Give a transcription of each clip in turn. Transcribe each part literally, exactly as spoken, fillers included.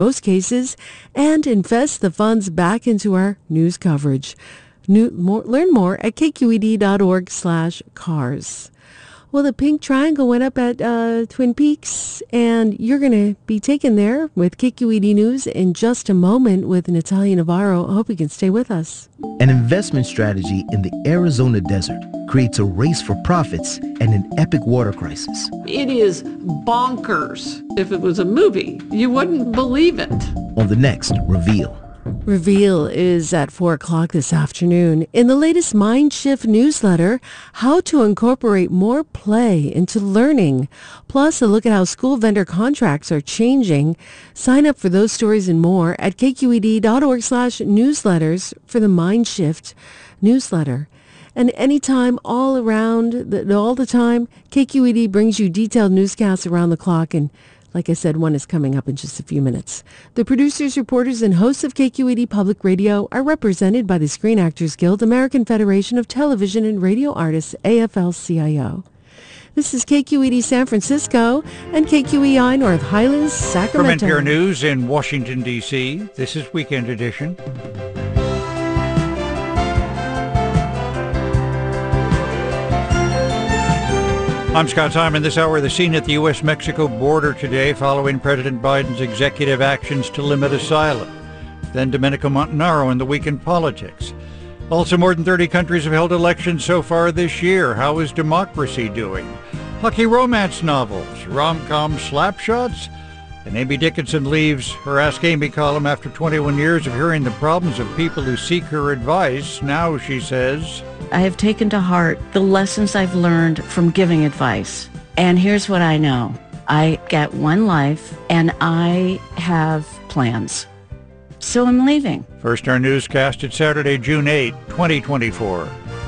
most cases and invest the funds back into our news coverage. New, more, learn more at kqed.org slash cars. Well, the pink triangle went up at uh, Twin Peaks, and you're going to be taken there with K Q E D News in just a moment with Natalia Navarro. I hope you can stay with us. An investment strategy in the Arizona desert creates a race for profits and an epic water crisis. It is bonkers. If it was a movie, you wouldn't believe it. On the next Reveal. Reveal is at four o'clock this afternoon. In the latest Mindshift newsletter, how to incorporate more play into learning. Plus, a look at how school vendor contracts are changing. Sign up for those stories and more at kqed.org slash newsletters for the Mindshift newsletter. And anytime, all around, the, all the time, K Q E D brings you detailed newscasts around the clock, and like I said, one is coming up in just a few minutes. The producers, reporters, and hosts of K Q E D Public Radio are represented by the Screen Actors Guild, American Federation of Television and Radio Artists, A F L C I O. This is K Q E D San Francisco and K Q E I North Highlands, Sacramento. From N P R News in Washington, D C, this is Weekend Edition. I'm Scott Simon. This hour, the scene at the U S Mexico border today following President Biden's executive actions to limit asylum. Then Domenico Montanaro in the week in politics. Also, more than thirty countries have held elections so far this year. How is democracy doing? Plucky romance novels, rom-com slapshots, and Amy Dickinson leaves her Ask Amy column after twenty-one years of hearing the problems of people who seek her advice. Now, she says, I have taken to heart the lessons I've learned from giving advice. And here's what I know. I get one life, and I have plans. So I'm leaving. First, our newscast at Saturday, June eighth, twenty twenty-four.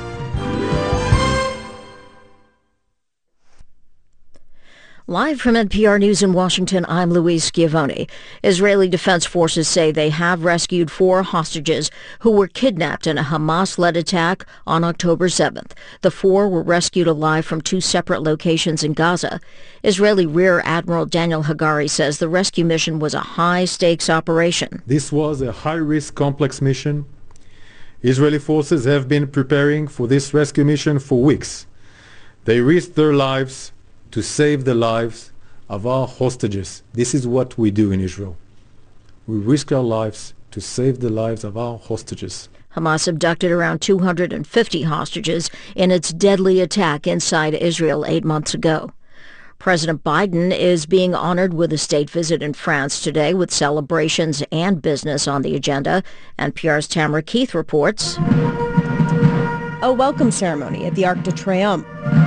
Live from N P R News in Washington, I'm Louise Schiavone. Israeli Defense Forces say they have rescued four hostages who were kidnapped in a Hamas-led attack on October seventh. The four were rescued alive from two separate locations in Gaza. Israeli Rear Admiral Daniel Hagari says the rescue mission was a high-stakes operation. This was a high-risk, complex mission. Israeli forces have been preparing for this rescue mission for weeks. They risked their lives to save the lives of our hostages. This is what we do in Israel. We risk our lives to save the lives of our hostages. Hamas abducted around two hundred fifty hostages in its deadly attack inside Israel eight months ago. President Biden is being honored with a state visit in France today with celebrations and business on the agenda. N P R's Tamara Keith reports. A welcome ceremony at the Arc de Triomphe.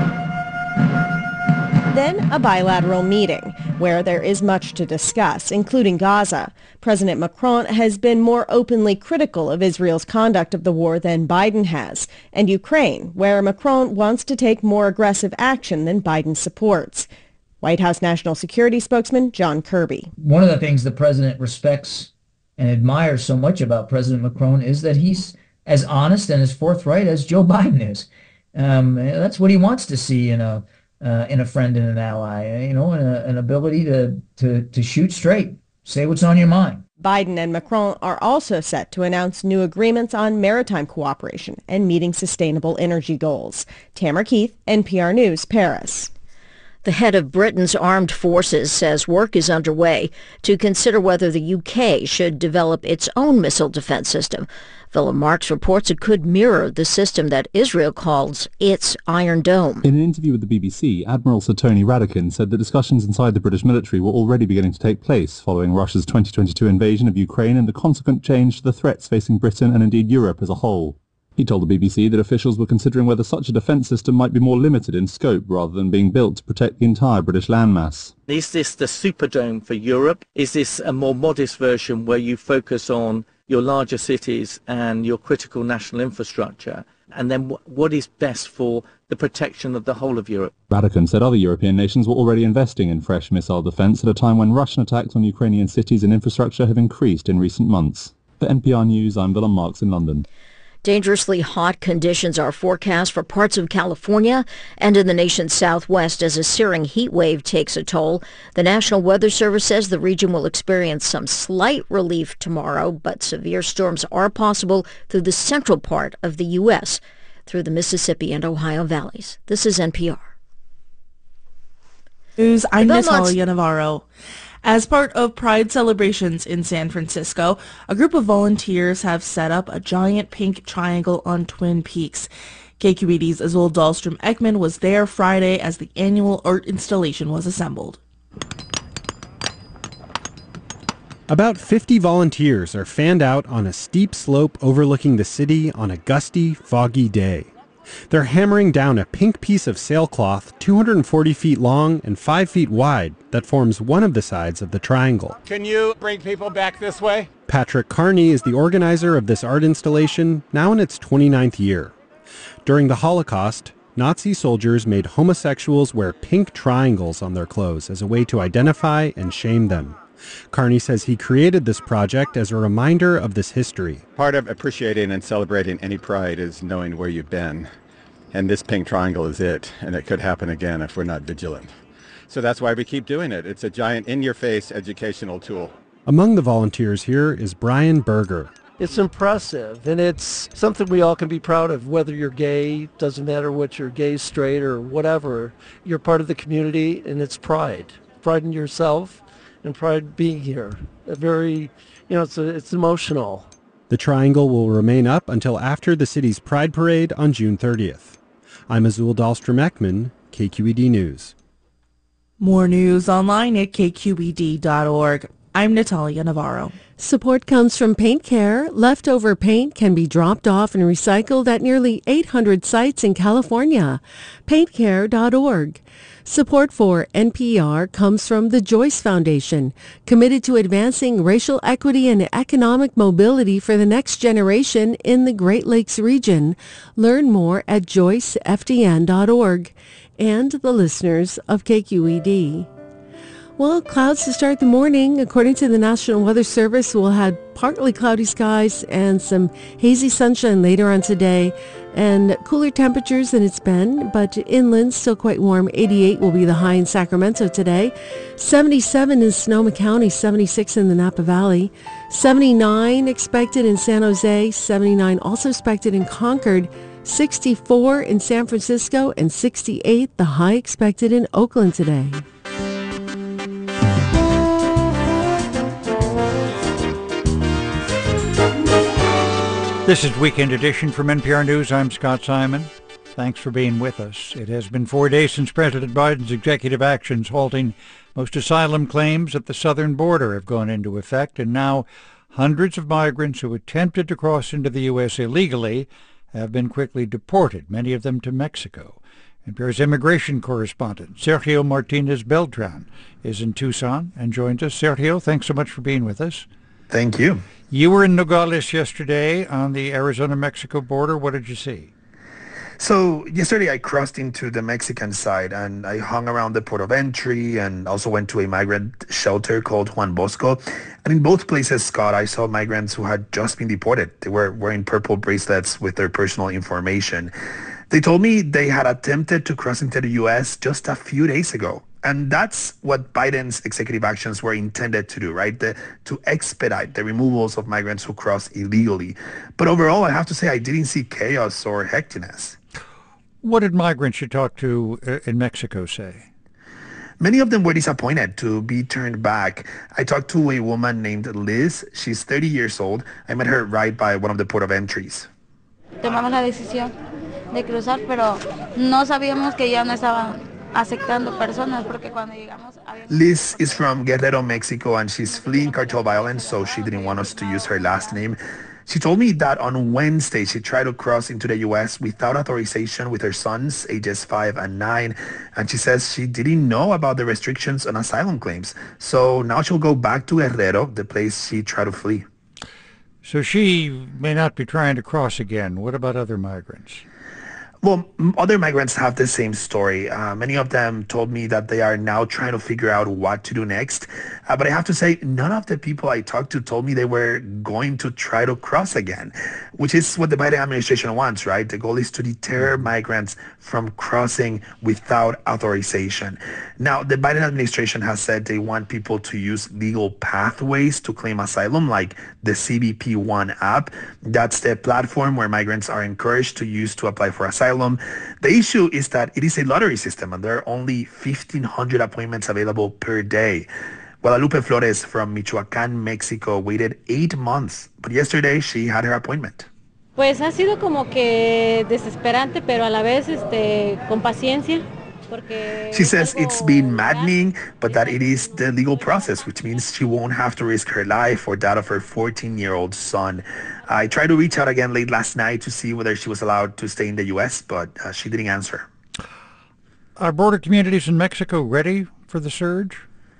Then a bilateral meeting where there is much to discuss, including Gaza. President Macron has been more openly critical of Israel's conduct of the war than Biden has, and Ukraine, where Macron wants to take more aggressive action than Biden supports. White House National Security spokesman John Kirby. One of the things the president respects and admires so much about President Macron is that he's as honest and as forthright as Joe Biden is. Um, that's what he wants to see in a Uh, in a friend and an ally, you know, and a, an ability to, to, to shoot straight, say what's on your mind. Biden and Macron are also set to announce new agreements on maritime cooperation and meeting sustainable energy goals. Tamara Keith, N P R News, Paris. The head of Britain's armed forces says work is underway to consider whether the U K should develop its own missile defense system. Philip Marks reports it could mirror the system that Israel calls its Iron Dome. In an interview with the B B C, Admiral Sir Tony Radakin said that discussions inside the British military were already beginning to take place following Russia's twenty twenty-two invasion of Ukraine and the consequent change to the threats facing Britain and indeed Europe as a whole. He told the B B C that officials were considering whether such a defence system might be more limited in scope rather than being built to protect the entire British landmass. Is this the Superdome for Europe? Is this a more modest version where you focus on your larger cities and your critical national infrastructure? And then w- what is best for the protection of the whole of Europe? Radakin said other European nations were already investing in fresh missile defence at a time when Russian attacks on Ukrainian cities and infrastructure have increased in recent months. For N P R News, I'm Willem Marks in London. Dangerously hot conditions are forecast for parts of California and in the nation's southwest as a searing heat wave takes a toll. The National Weather Service says the region will experience some slight relief tomorrow, but severe storms are possible through the central part of the U S, through the Mississippi and Ohio valleys. This is N P R. News. I'm Belmont's- Natalia Navarro. As part of Pride celebrations in San Francisco, a group of volunteers have set up a giant pink triangle on Twin Peaks. K Q E D's Azul Dahlstrom-Ekman was there Friday as the annual art installation was assembled. About fifty volunteers are fanned out on a steep slope overlooking the city on a gusty, foggy day. They're hammering down a pink piece of sailcloth two hundred forty feet long and five feet wide that forms one of the sides of the triangle. Can you bring people back this way? Patrick Carney is the organizer of this art installation, now in its twenty-ninth year. During the Holocaust, Nazi soldiers made homosexuals wear pink triangles on their clothes as a way to identify and shame them. Carney says he created this project as a reminder of this history. Part of appreciating and celebrating any pride is knowing where you've been. And this pink triangle is it, and it could happen again if we're not vigilant. So that's why we keep doing it. It's a giant in-your-face educational tool. Among the volunteers here is Brian Berger. It's impressive, and it's something we all can be proud of, whether you're gay, doesn't matter what you're gay, straight, or whatever. You're part of the community, and it's pride. Pride in yourself and pride being here. A very, you know, it's, a, it's emotional. The triangle will remain up until after the city's Pride Parade on June thirtieth. I'm Azul Dahlstrom-Ekman, K Q E D News. More news online at K Q E D dot org. I'm Natalia Navarro. Support comes from Paint Care. Leftover paint can be dropped off and recycled at nearly eight hundred sites in California. paint care dot org. Support for N P R comes from the Joyce Foundation, committed to advancing racial equity and economic mobility for the next generation in the Great Lakes region. Learn more at joyce f d n dot org. And the listeners of K Q E D. Well, clouds to start the morning. According to the National Weather Service, we'll have partly cloudy skies and some hazy sunshine later on today, and cooler temperatures than it's been, but inland still quite warm. eighty-eight will be the high in Sacramento today, seventy-seven in Sonoma County, seventy-six in the Napa Valley, seventy-nine expected in San Jose, seventy-nine also expected in Concord, sixty-four in San Francisco, and sixty-eight the high expected in Oakland today. This is Weekend Edition from N P R News. I'm Scott Simon. Thanks for being with us. It has been four days since President Biden's executive actions halting most asylum claims at the southern border have gone into effect, and now hundreds of migrants who attempted to cross into the U S illegally have been quickly deported, many of them to Mexico. N P R's immigration correspondent, Sergio Martinez Beltran, is in Tucson and joins us. Sergio, thanks so much for being with us. Thank you. You were in Nogales yesterday on the Arizona-Mexico border. What did you see? So yesterday I crossed into the Mexican side and I hung around the port of entry and also went to a migrant shelter called Juan Bosco. And in both places, Scott, I saw migrants who had just been deported. They were wearing purple bracelets with their personal information. They told me they had attempted to cross into the U S just a few days ago. And that's what Biden's executive actions were intended to do, right? The, to expedite the removals of migrants who cross illegally. But overall, I have to say I didn't see chaos or hecticness. What did migrants you talked to uh, in Mexico say? Many of them were disappointed to be turned back. I talked to a woman named Liz. She's thirty years old. I met her right by one of the port of entries. Tomamos la decisión de cruzar, pero no sabíamos que ya no estaban aceptando personas porque cuando llegamos había... Liz is from Guerrero, Mexico, and she's fleeing cartel violence, so she didn't want us to use her last name. She told me that on Wednesday she tried to cross into the U S without authorization with her sons, ages five and nine, and she says she didn't know about the restrictions on asylum claims. So now she'll go back to Guerrero, the place she tried to flee. So she may not be trying to cross again. What about other migrants? Well, m- other migrants have the same story. Uh, many of them told me that they are now trying to figure out what to do next. Uh, but I have to say, none of the people I talked to told me they were going to try to cross again, which is what the Biden administration wants, right? The goal is to deter migrants from crossing without authorization. Now, the Biden administration has said they want people to use legal pathways to claim asylum, like the C B P One app. That's the platform where migrants are encouraged to use to apply for asylum. The issue is that it is a lottery system and there are only fifteen hundred appointments available per day. Guadalupe Flores from Michoacán, Mexico, waited eight months, but yesterday she had her appointment. Pues ha sido como que desesperante, pero a la vez este, con paciencia. She says it's been maddening, but that it is the legal process, which means she won't have to risk her life or that of her fourteen-year-old son. I tried to reach out again late last night to see whether she was allowed to stay in the U S, but uh, she didn't answer. Are border communities in Mexico ready for the surge?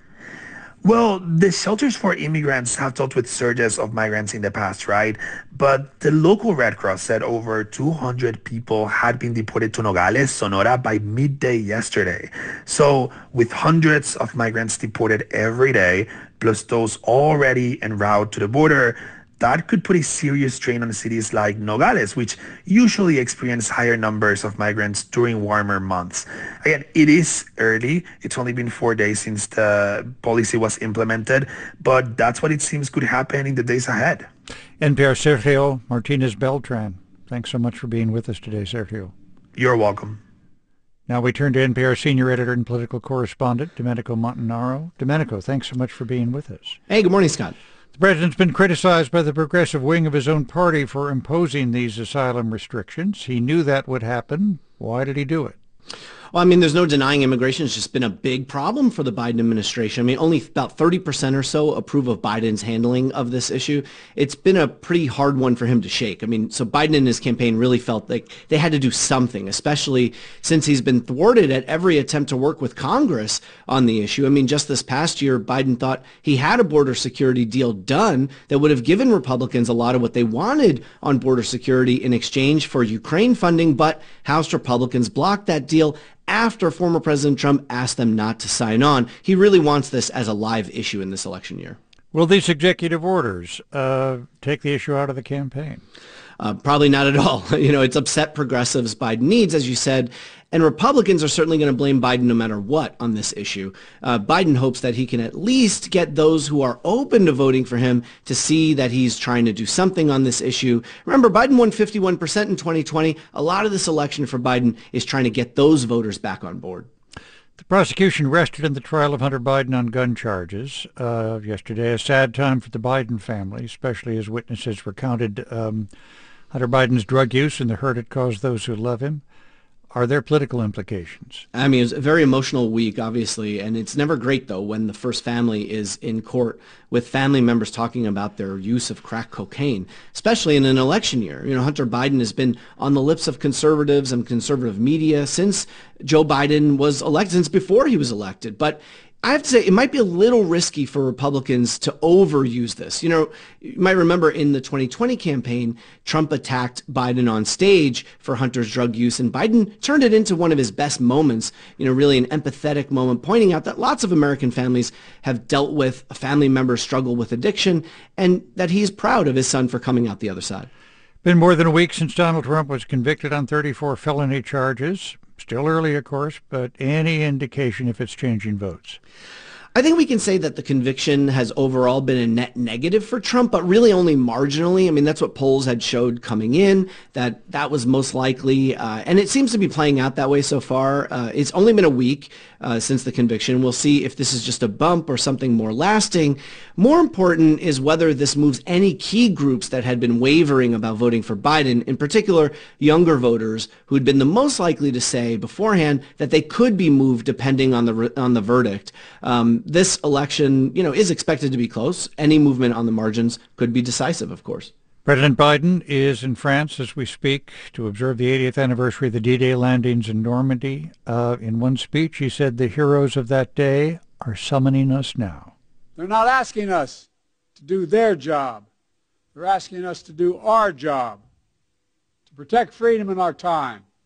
Well, the shelters for immigrants have dealt with surges of migrants in the past, right? But the local Red Cross said over two hundred people had been deported to Nogales, Sonora by midday yesterday. So with hundreds of migrants deported every day, plus those already en route to the border, that could put a serious strain on cities like Nogales, which usually experience higher numbers of migrants during warmer months. Again, it is early. It's only been four days since the policy was implemented, but that's what it seems could happen in the days ahead. N P R Sergio Martinez Beltran. Thanks so much for being with us today, Sergio. You're welcome. Now we turn to N P R senior editor and political correspondent, Domenico Montanaro. Domenico, thanks so much for being with us. Hey, good morning, Scott. The president's been criticized by the progressive wing of his own party for imposing these asylum restrictions. He knew that would happen. Why did he do it? Well, I mean, there's no denying immigration has just been a big problem for the Biden administration. I mean, only about thirty percent or so approve of Biden's handling of this issue. It's been a pretty hard one for him to shake. I mean, so Biden and his campaign really felt like they had to do something, especially since he's been thwarted at every attempt to work with Congress on the issue. I mean, just this past year, Biden thought he had a border security deal done that would have given Republicans a lot of what they wanted on border security in exchange for Ukraine funding, but House Republicans blocked that deal after former President Trump asked them not to sign on. He really wants this as a live issue in this election year. Will these executive orders uh, take the issue out of the campaign? Uh, probably not at all. You know, it's upset progressives Biden needs, as you said, and Republicans are certainly going to blame Biden no matter what on this issue. Uh, Biden hopes that he can at least get those who are open to voting for him to see that he's trying to do something on this issue. Remember, Biden won fifty-one percent in twenty twenty. A lot of this election for Biden is trying to get those voters back on board. The prosecution rested in the trial of Hunter Biden on gun charges. Uh, yesterday, a sad time for the Biden family, especially as witnesses recounted um, Hunter Biden's drug use and the hurt it caused those who love him. Are there political implications? I mean, it was a very emotional week, obviously, and it's never great, though, when the first family is in court with family members talking about their use of crack cocaine, especially in an election year. You know, Hunter Biden has been on the lips of conservatives and conservative media since Joe Biden was elected, since before he was elected. But I have to say, it might be a little risky for Republicans to overuse this. You know, you might remember in the twenty twenty campaign, Trump attacked Biden on stage for Hunter's drug use, and Biden turned it into one of his best moments, you know, really an empathetic moment, pointing out that lots of American families have dealt with a family member struggle with addiction, and that he's proud of his son for coming out the other side. Been more than a week since Donald Trump was convicted on thirty-four felony charges. Still early, of course, but any indication if it's changing votes? I think we can say that the conviction has overall been a net negative for Trump, but really only marginally. I mean, that's what polls had showed coming in, that that was most likely, uh, and it seems to be playing out that way so far. Uh, it's only been a week uh, since the conviction. We'll see if this is just a bump or something more lasting. More important is whether this moves any key groups that had been wavering about voting for Biden, in particular younger voters who had been the most likely to say beforehand that they could be moved depending on the on the verdict. Um, This election, you know, is expected to be close. Any movement on the margins could be decisive, of course. President Biden is in France as we speak to observe the eightieth anniversary of the D-Day landings in Normandy. Uh, in one speech, he said the heroes of that day are summoning us now. They're not asking us to do their job. They're asking us to do our job, to protect freedom in our time,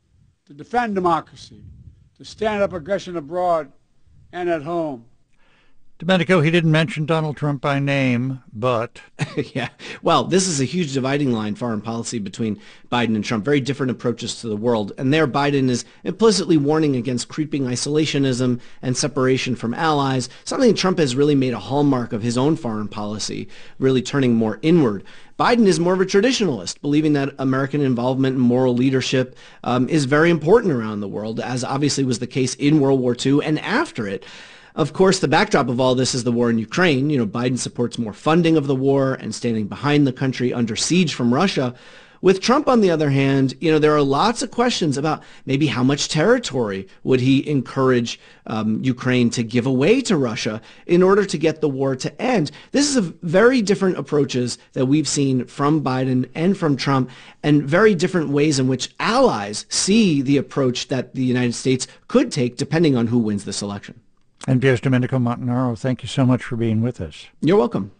to defend democracy, to stand up aggression abroad and at home. Domenico, he didn't mention Donald Trump by name, but... yeah, well, this is a huge dividing line, foreign policy, between Biden and Trump. Very different approaches to the world. And there, Biden is implicitly warning against creeping isolationism and separation from allies, something Trump has really made a hallmark of his own foreign policy, really turning more inward. Biden is more of a traditionalist, believing that American involvement in moral leadership um, is very important around the world, as obviously was the case in World War Two and after it. Of course, the backdrop of all this is the war in Ukraine. You know, Biden supports more funding of the war and standing behind the country under siege from Russia. With Trump, on the other hand, you know, there are lots of questions about maybe how much territory would he encourage um, Ukraine to give away to Russia in order to get the war to end. This is a very different approaches that we've seen from Biden and from Trump, and very different ways in which allies see the approach that the United States could take depending on who wins this election. N P R's Domenico Montanaro, thank you so much for being with us. You're welcome.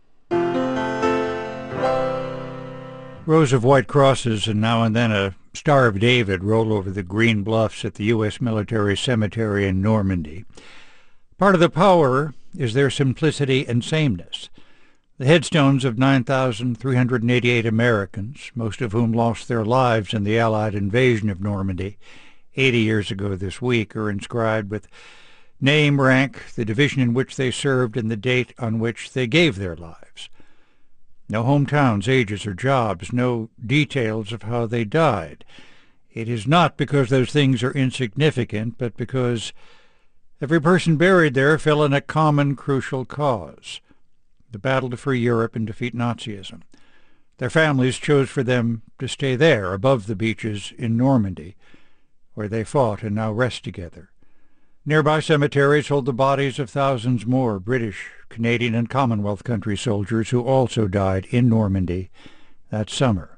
Rows of white crosses and now and then a Star of David roll over the green bluffs at the U S military cemetery in Normandy. Part of the power is their simplicity and sameness. The headstones of nine thousand three hundred eighty-eight Americans, most of whom lost their lives in the Allied invasion of Normandy eighty years ago this week, are inscribed with name, rank, the division in which they served, and the date on which they gave their lives. No hometowns, ages, or jobs, no details of how they died. It is not because those things are insignificant, but because every person buried there fell in a common crucial cause, the battle to free Europe and defeat Nazism. Their families chose for them to stay there, above the beaches in Normandy, where they fought and now rest together. Nearby cemeteries hold the bodies of thousands more British, Canadian, and Commonwealth country soldiers who also died in Normandy that summer.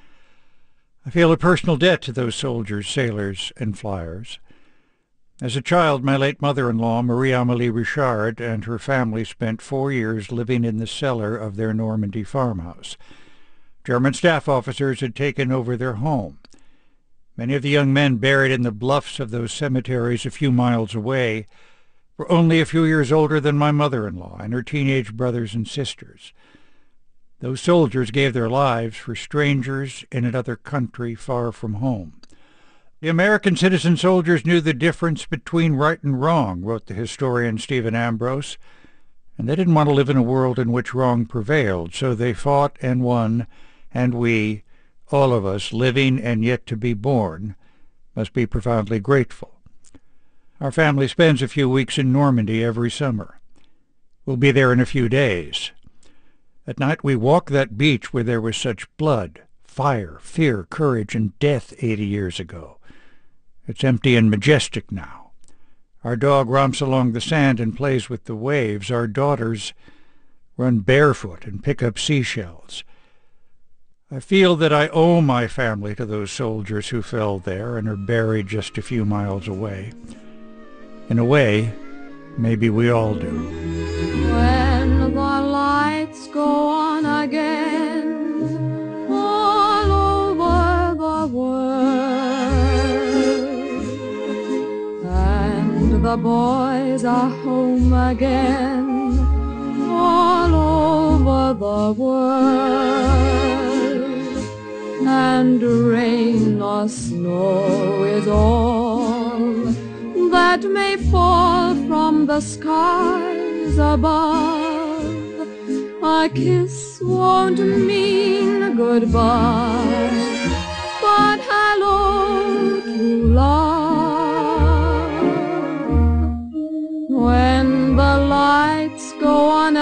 I feel a personal debt to those soldiers, sailors, and flyers. As a child, my late mother-in-law, Marie-Amélie Richard, and her family spent four years living in the cellar of their Normandy farmhouse. German staff officers had taken over their home. Many of the young men buried in the bluffs of those cemeteries a few miles away were only a few years older than my mother-in-law and her teenage brothers and sisters. Those soldiers gave their lives for strangers in another country far from home. The American citizen soldiers knew the difference between right and wrong, wrote the historian Stephen Ambrose, and they didn't want to live in a world in which wrong prevailed, so they fought and won, and we, all of us, living and yet to be born, must be profoundly grateful. Our family spends a few weeks in Normandy every summer. We'll be there in a few days. At night we walk that beach where there was such blood, fire, fear, courage, and death eighty years ago. It's empty and majestic now. Our dog romps along the sand and plays with the waves. Our daughters run barefoot and pick up seashells. I feel that I owe my family to those soldiers who fell there and are buried just a few miles away. In a way, maybe we all do. When the lights go on again all over the world, and the boys are home again all over the world, and rain or snow is all that may fall from the skies above. A kiss won't mean goodbye, but hello to love. When the lights go on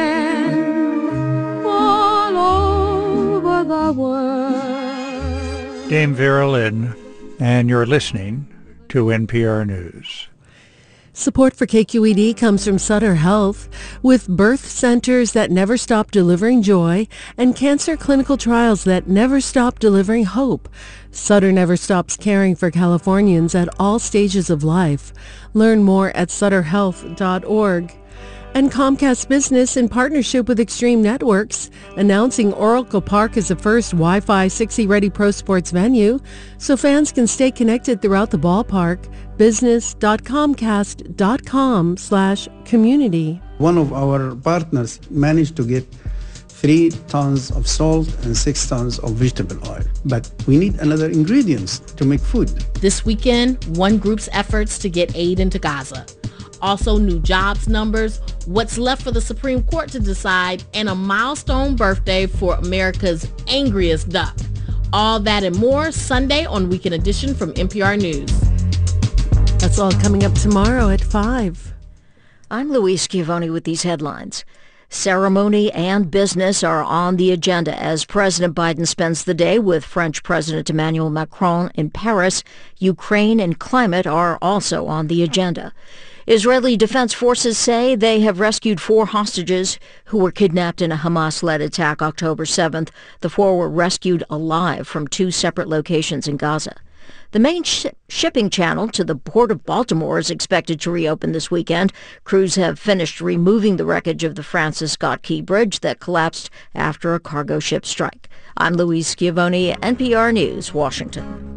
again all over the world. Dame Vera Lynn, and you're listening to N P R News. Support for K Q E D comes from Sutter Health, with birth centers that never stop delivering joy and cancer clinical trials that never stop delivering hope. Sutter never stops caring for Californians at all stages of life. Learn more at sutter health dot org. And Comcast Business, in partnership with Extreme Networks, announcing Oracle Park as the first Wi-Fi six E ready pro sports venue, so fans can stay connected throughout the ballpark. business.comcast.com slash community. One of our partners managed to get three tons of salt and six tons of vegetable oil. But we need another ingredients to make food. This weekend, one group's efforts to get aid into Gaza. Also, new jobs numbers, what's left for the Supreme Court to decide, and a milestone birthday for America's angriest duck. All that and more Sunday on Weekend Edition from N P R News. That's all coming up tomorrow at five. I'm Louise Schiavone with these headlines. Ceremony and business are on the agenda as President Biden spends the day with French President Emmanuel Macron in Paris. Ukraine and climate are also on the agenda. Israeli Defense Forces say they have rescued four hostages who were kidnapped in a Hamas-led attack October seventh. The four were rescued alive from two separate locations in Gaza. The main sh- shipping channel to the Port of Baltimore is expected to reopen this weekend. Crews have finished removing the wreckage of the Francis Scott Key Bridge that collapsed after a cargo ship strike. I'm Louise Schiavone, N P R News, Washington.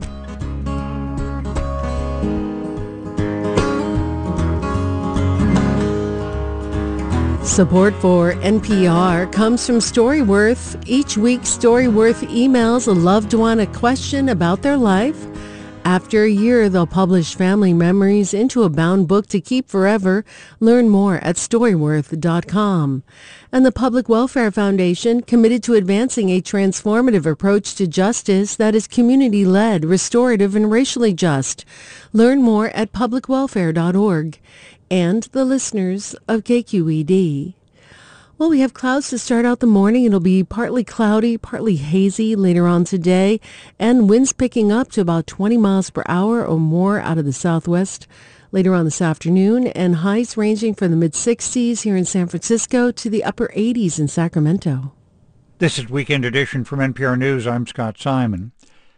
Support for N P R comes from Storyworth. Each week, Storyworth emails a loved one a question about their life. After a year, they'll publish family memories into a bound book to keep forever. Learn more at storyworth dot com. And the Public Welfare Foundation, committed to advancing a transformative approach to justice that is community-led, restorative, and racially just. Learn more at public welfare dot org. And the listeners of K Q E D. Well, we have clouds to start out the morning. It'll be partly cloudy, partly hazy later on today, and winds picking up to about twenty miles per hour or more out of the southwest later on this afternoon, and highs ranging from the mid-sixties here in San Francisco to the upper eighties in Sacramento. This is Weekend Edition from N P R News. I'm Scott Simon.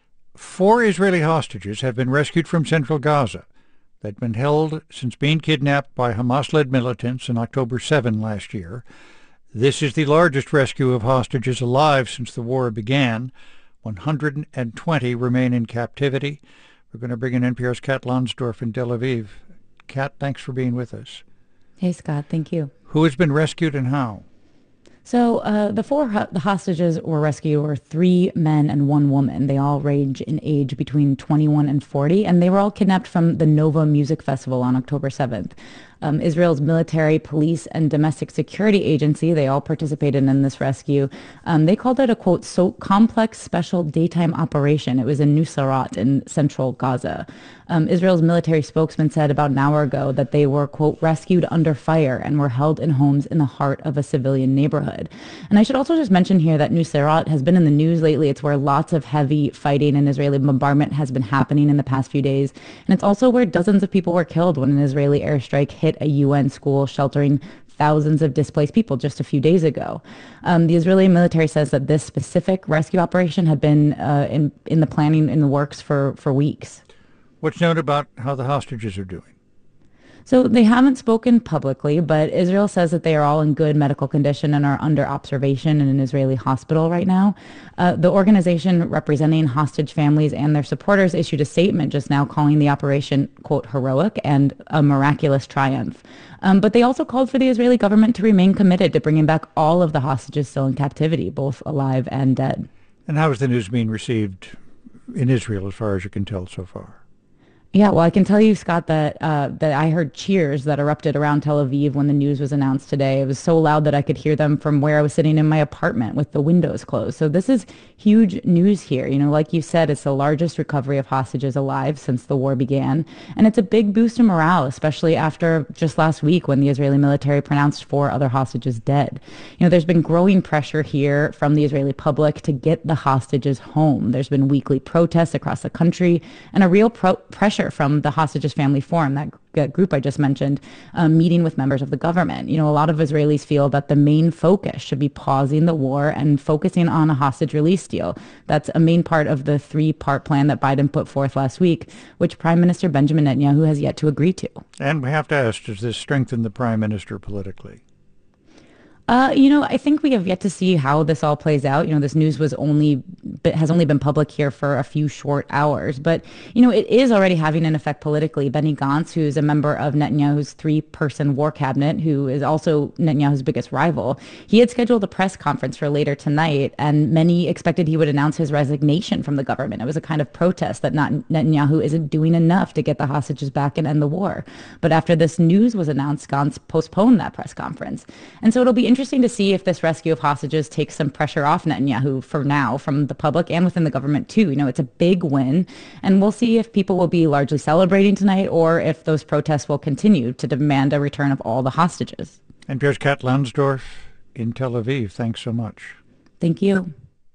Four Israeli hostages have been rescued from central Gaza. They'd been held since being kidnapped by Hamas-led militants on October seventh last year. This is the largest rescue of hostages alive since the war began. one hundred twenty remain in captivity. We're going to bring in N P R's Kat Lonsdorf in Tel Aviv. Kat, thanks for being with us. Hey, Scott. Thank you. Who has been rescued and how? So uh, the four ho- the hostages were rescued were three men and one woman. They all range in age between twenty-one and forty, and they were all kidnapped from the Nova Music Festival on October seventh. Um, Israel's military, police, and domestic security agency, they all participated in this rescue. Um, they called it a, quote, so complex special daytime operation. It was in Nuseirat in central Gaza. Um, Israel's military spokesman said about an hour ago that they were, quote, rescued under fire and were held in homes in the heart of a civilian neighborhood. And I should also just mention here that Nuseirat has been in the news lately. It's where lots of heavy fighting and Israeli bombardment has been happening in the past few days. And it's also where dozens of people were killed when an Israeli airstrike hit a U N school sheltering thousands of displaced people just a few days ago. Um, the Israeli military says that this specific rescue operation had been uh, in, in the planning, in the works for, for weeks. What's known about how the hostages are doing? So they haven't spoken publicly, but Israel says that they are all in good medical condition and are under observation in an Israeli hospital right now. Uh, the organization representing hostage families and their supporters issued a statement just now calling the operation, quote, heroic and a miraculous triumph. Um, but they also called for the Israeli government to remain committed to bringing back all of the hostages still in captivity, both alive and dead. And how is the news being received in Israel as far as you can tell so far? Yeah, well, I can tell you, Scott, that uh, that I heard cheers that erupted around Tel Aviv when the news was announced today. It was so loud that I could hear them from where I was sitting in my apartment with the windows closed. So this is huge news here. You know, like you said, it's the largest recovery of hostages alive since the war began. And it's a big boost in morale, especially after just last week when the Israeli military pronounced four other hostages dead. You know, there's been growing pressure here from the Israeli public to get the hostages home. There's been weekly protests across the country and a real pro- pressure from the Hostages Family Forum, that, that group I just mentioned, um, meeting with members of the government. You know, a lot of Israelis feel that the main focus should be pausing the war and focusing on a hostage release deal. That's a main part of the three-part plan that Biden put forth last week, which Prime Minister Benjamin Netanyahu has yet to agree to. And we have to ask, does this strengthen the Prime Minister politically? Uh, you know, I think we have yet to see how this all plays out. You know, this news was only has only been public here for a few short hours, but you know, it is already having an effect politically. Benny Gantz, who's a member of Netanyahu's three-person war cabinet, who is also Netanyahu's biggest rival, he had scheduled a press conference for later tonight, and many expected he would announce his resignation from the government. It was a kind of protest that not Netanyahu isn't doing enough to get the hostages back and end the war. But after this news was announced, Gantz postponed that press conference, and so it'll be interesting Interesting to see if this rescue of hostages takes some pressure off Netanyahu for now from the public and within the government too. You know, it's a big win, and we'll see if people will be largely celebrating tonight or if those protests will continue to demand a return of all the hostages. N P R's Kat Lansdorf in Tel Aviv. Thanks so much. Thank you.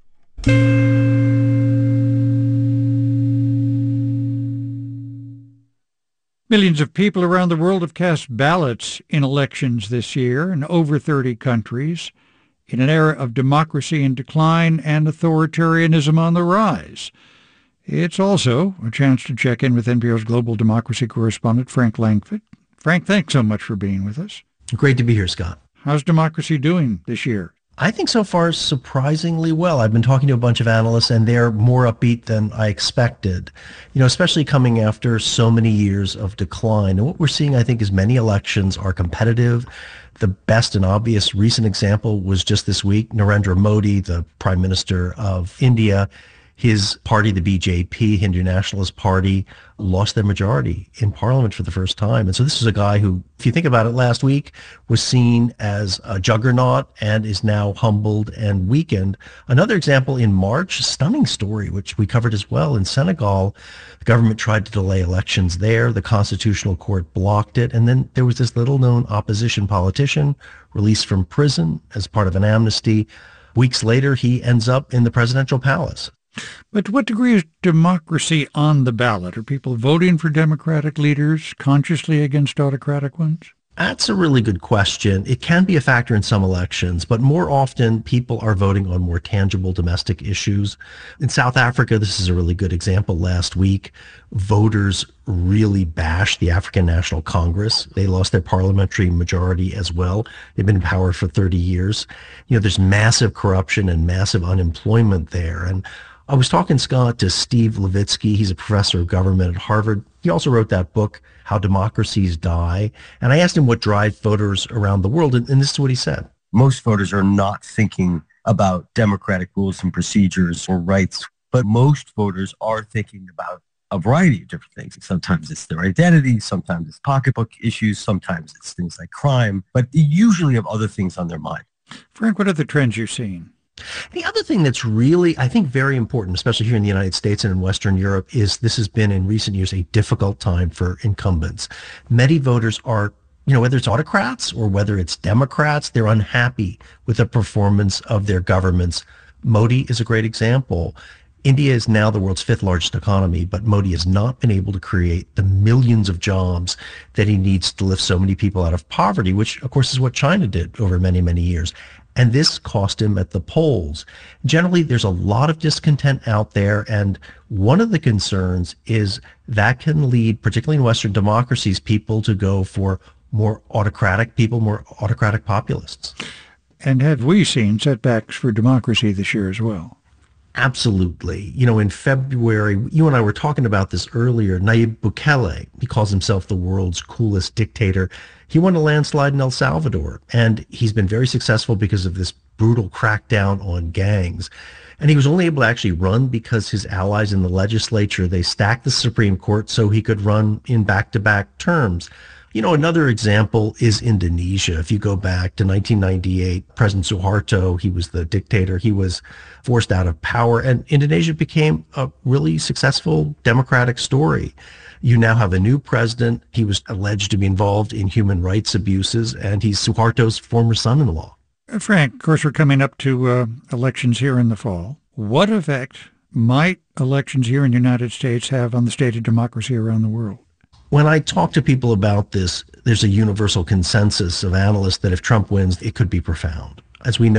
Millions of people around the world have cast ballots in elections this year in over thirty countries. In an era of democracy in decline and authoritarianism on the rise. It's also a chance to check in with N P R's global democracy correspondent, Frank Langfitt. Frank, thanks so much for being with us. Great to be here, Scott. How's democracy doing this year? I think so far surprisingly well. I've been talking to a bunch of analysts, and they're more upbeat than I expected, you know, especially coming after so many years of decline. And what we're seeing, I think, is many elections are competitive. The best and obvious recent example was just this week, Narendra Modi, the Prime Minister of India. His party, the B J P, Hindu Nationalist Party, lost their majority in parliament for the first time. And so this is a guy who, if you think about it, last week was seen as a juggernaut and is now humbled and weakened. Another example in March, a stunning story, which we covered as well in Senegal. The government tried to delay elections there. The Constitutional Court blocked it. And then there was this little-known opposition politician released from prison as part of an amnesty. Weeks later, he ends up in the presidential palace. But to what degree is democracy on the ballot? Are people voting for democratic leaders consciously against autocratic ones? That's a really good question. It can be a factor in some elections, but more often people are voting on more tangible domestic issues. In South Africa, this is a really good example. Last week, voters really bashed the African National Congress. They lost their parliamentary majority as well. They've been in power for thirty years. You know, there's massive corruption and massive unemployment there. And I was talking, Scott, to Steve Levitsky. He's a professor of government at Harvard. He also wrote that book, How Democracies Die. And I asked him what drives voters around the world, and, and this is what he said. Most voters are not thinking about democratic rules and procedures or rights, but most voters are thinking about a variety of different things. Sometimes it's their identity, sometimes it's pocketbook issues, sometimes it's things like crime, but they usually have other things on their mind. Frank, what are the trends you're seeing? The other thing that's really, I think, very important, especially here in the United States and in Western Europe, is this has been in recent years a difficult time for incumbents. Many voters are, you know, whether it's autocrats or whether it's Democrats, they're unhappy with the performance of their governments. Modi is a great example. India is now the world's fifth largest economy, but Modi has not been able to create the millions of jobs that he needs to lift so many people out of poverty, which, of course, is what China did over many, many years. And this cost him at the polls. Generally, there's a lot of discontent out there, and one of the concerns is that can lead, particularly in Western democracies, people to go for more autocratic people, more autocratic populists. And have we seen setbacks for democracy this year as well? Absolutely. You know, in February, you and I were talking about this earlier. Nayib Bukele, he calls himself the world's coolest dictator. He won a landslide in El Salvador, and he's been very successful because of this brutal crackdown on gangs. And he was only able to actually run because his allies in the legislature, they stacked the Supreme Court so he could run in back-to-back terms. You know, another example is Indonesia. If you go back to nineteen ninety-eight, President Suharto, he was the dictator. He was forced out of power, and Indonesia became a really successful democratic story. You now have a new president. He was alleged to be involved in human rights abuses, and he's Suharto's former son-in-law. Frank, of course, we're coming up to uh, elections here in the fall. What effect might elections here in the United States have on the state of democracy around the world? When I talk to people about this, there's a universal consensus of analysts that if Trump wins, it could be profound. As we know,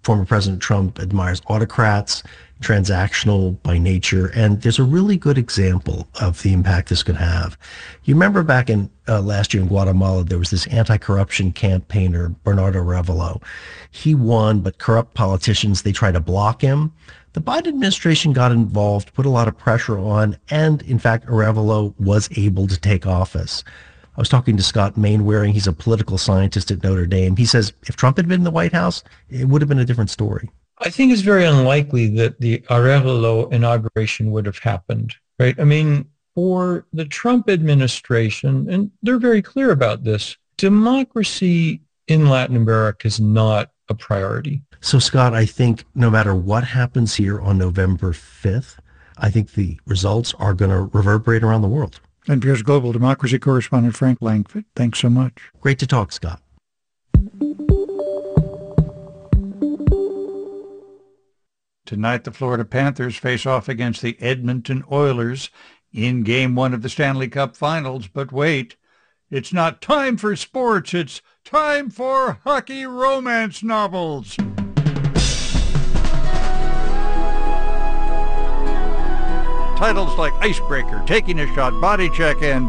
former President Trump admires autocrats, transactional by nature, and there's a really good example of the impact this could have. You remember back in uh, last year in Guatemala, there was this anti-corruption campaigner, Bernardo Arevalo. He won, but corrupt politicians, they tried to block him. The Biden administration got involved, put a lot of pressure on, and in fact, Arevalo was able to take office. I was talking to Scott Mainwaring. He's a political scientist at Notre Dame. He says if Trump had been in the White House, it would have been a different story. I think it's very unlikely that the Arevalo inauguration would have happened, right? I mean, for the Trump administration, and they're very clear about this, democracy in Latin America is not a priority. So, Scott, I think no matter what happens here on November fifth, I think the results are going to reverberate around the world. N P R's global democracy correspondent Frank Langfitt, thanks so much. Great to talk, Scott. Tonight, the Florida Panthers face off against the Edmonton Oilers in Game one of the Stanley Cup Finals. But wait, it's not time for sports. It's time for hockey romance novels. Titles like Icebreaker, Taking a Shot, Body Check, and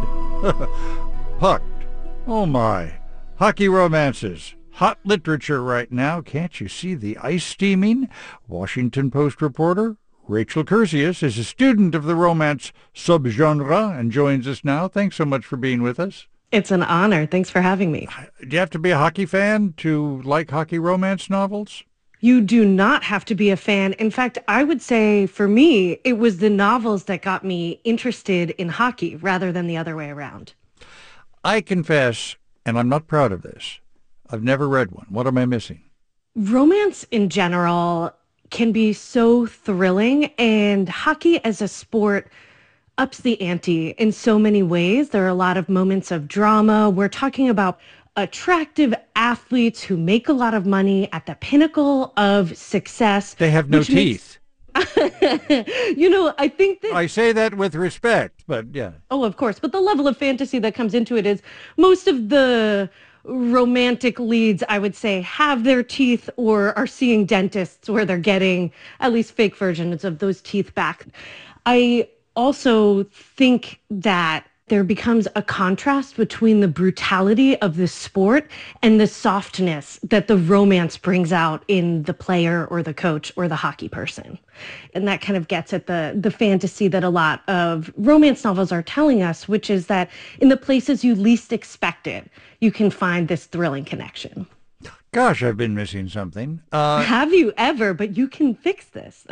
Pucked. Oh my. Hockey romances. Hot literature right now. Can't you see the ice steaming? Washington Post reporter Rachel Cursius is a student of the romance subgenre and joins us now. Thanks so much for being with us. It's an honor. Thanks for having me. Do you have to be a hockey fan to like hockey romance novels? You do not have to be a fan. In fact, I would say for me, it was the novels that got me interested in hockey rather than the other way around. I confess, and I'm not proud of this, I've never read one. What am I missing? Romance in general can be so thrilling, and hockey as a sport ups the ante in so many ways. There are a lot of moments of drama. We're talking about attractive athletes who make a lot of money at the pinnacle of success. They have no teeth. Makes... you know, I think that... I say that with respect, but yeah. Oh, of course. But the level of fantasy that comes into it is most of the romantic leads, I would say, have their teeth or are seeing dentists where they're getting at least fake versions of those teeth back. I also think that there becomes a contrast between the brutality of the sport and the softness that the romance brings out in the player or the coach or the hockey person. And that kind of gets at the, the fantasy that a lot of romance novels are telling us, which is that in the places you least expect it, you can find this thrilling connection. Gosh, I've been missing something. Uh, Have you ever? But you can fix this.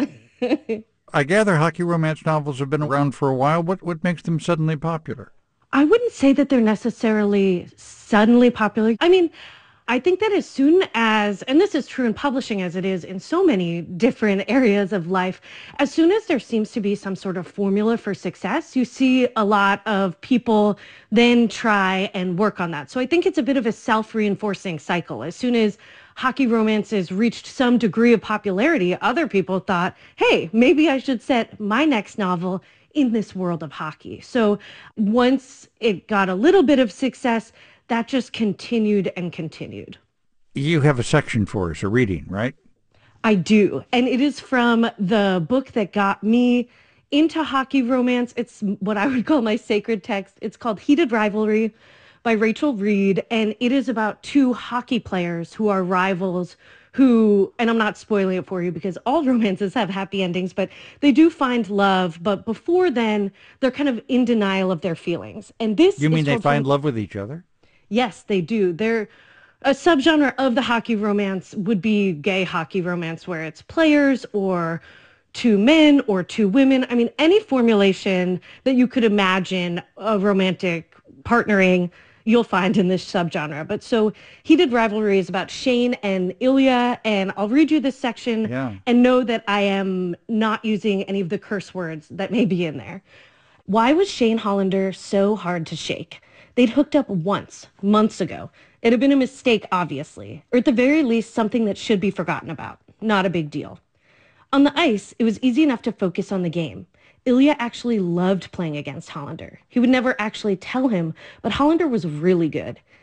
I gather hockey romance novels have been around for a while. What what makes them suddenly popular? I wouldn't say that they're necessarily suddenly popular. I mean, I think that as soon as, and this is true in publishing as it is in so many different areas of life, as soon as there seems to be some sort of formula for success, you see a lot of people then try and work on that. So I think it's a bit of a self-reinforcing cycle. As soon as hockey romances reached some degree of popularity, other people thought, hey, maybe I should set my next novel in this world of hockey. So once it got a little bit of success, that just continued and continued. You have a section for us, a reading, right? I do. And it is from the book that got me into hockey romance. It's what I would call my sacred text. It's called Heated Rivalry by Rachel Reed, and it is about two hockey players who are rivals who, and I'm not spoiling it for you because all romances have happy endings, but they do find love. But before then, they're kind of in denial of their feelings. And this You mean is they find from, love with each other? Yes, they do. They're a subgenre of the hockey romance would be gay hockey romance, where it's players or two men or two women. I mean, any formulation that you could imagine a romantic partnering, you'll find in this subgenre. But so Heated Rivalry is about Shane and Ilya, and I'll read you this section yeah. and know that I am not using any of the curse words that may be in there. Why was Shane Hollander so hard to shake? They'd hooked up once, months ago. It had been a mistake, obviously, or at the very least, something that should be forgotten about. Not a big deal. On the ice, it was easy enough to focus on the game. Ilya actually loved playing against Hollander. He would never actually tell him, but Hollander was really good.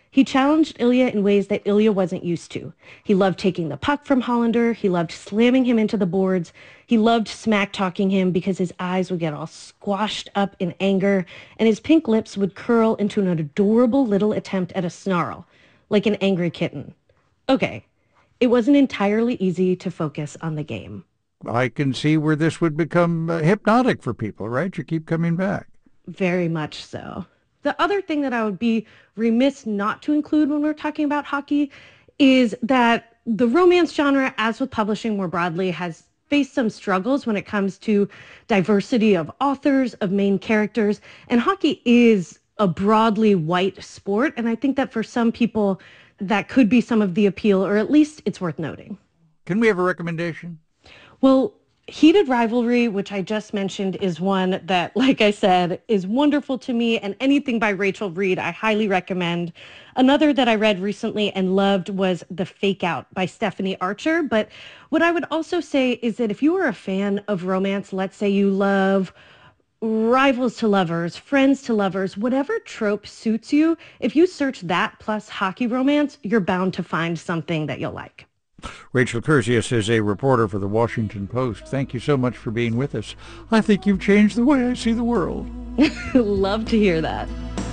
He challenged Ilya in ways that Ilya wasn't used to. He loved taking the puck from Hollander. He loved slamming him into the boards. He loved smack-talking him because his eyes would get all squashed up in anger, and his pink lips would curl into an adorable little attempt at a snarl, like an angry kitten. Okay, it wasn't entirely easy to focus on the game. I can see where this would become uh, hypnotic for people, right? You keep coming back. Very much so. The other thing that I would be remiss not to include when we're talking about hockey is that the romance genre, as with publishing more broadly, has faced some struggles when it comes to diversity of authors, of main characters, and hockey is a broadly white sport, and I think that for some people that could be some of the appeal, or at least it's worth noting. Can we have a recommendation? Well, Heated Rivalry, which I just mentioned, is one that, like I said, is wonderful to me, and anything by Rachel Reed I highly recommend. Another that I read recently and loved was The Fake Out by Stephanie Archer. But what I would also say is that if you are a fan of romance, let's say you love rivals to lovers, friends to lovers, whatever trope suits you, if you search that plus hockey romance, you're bound to find something that you'll like. Rachel Kurzius is a reporter for the Washington Post. Thank you so much for being with us. I think you've changed the way I see the world. Love to hear that.